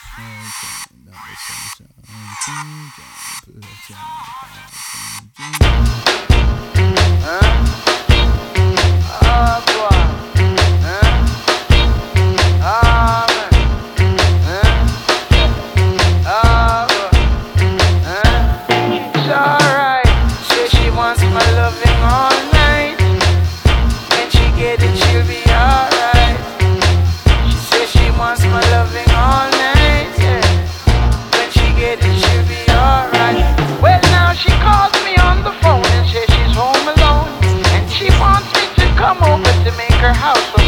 Oh, boy. Oh, it's alright. Say she wants my loving all night. When she get it, she'll be alright. She says she wants my loving all night. Yeah. When she get it, she'll be alright. Well, now she calls me on the phone and says she's home alone. And she wants me to come over to make her house